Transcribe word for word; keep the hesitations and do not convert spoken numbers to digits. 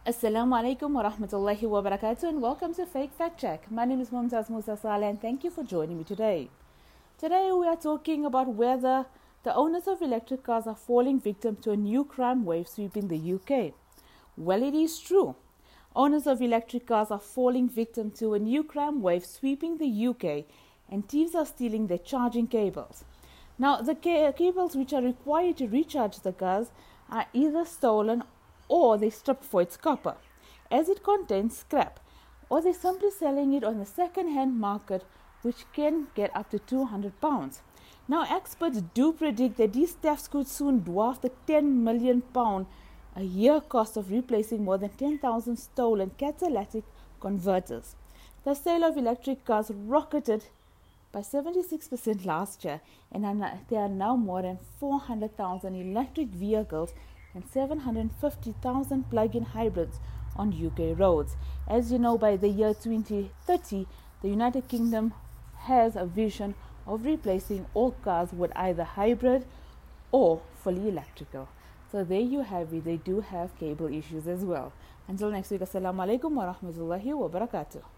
Assalamu alaikum wa rahmatullahi wa barakatuh and welcome to Fake Fact Check. My name is Mumtaz Musa Saleh and thank you for joining me today. Today we are talking about whether the owners of electric cars are falling victim to a new crime wave sweeping the U K. Well, it is true. Owners of electric cars are falling victim to a new crime wave sweeping the U K and thieves are stealing their charging cables. Now, the ca- cables which are required to recharge the cars are either stolen or they stripped for its copper, as it contains scrap, or they're simply selling it on the second-hand market, which can get up to two hundred pounds. Now, experts do predict that these thefts could soon dwarf the ten million pounds a year cost of replacing more than ten thousand stolen catalytic converters. The sale of electric cars rocketed by seventy-six percent last year, and there are now more than four hundred thousand electric vehicles and seven hundred fifty thousand plug-in hybrids on U K roads. As you know, by the year twenty thirty, the United Kingdom has a vision of replacing all cars with either hybrid or fully electrical. So there you have it. They do have cable issues as well. Until next week, assalamu alaikum wa rahmatullahi wa barakatuh.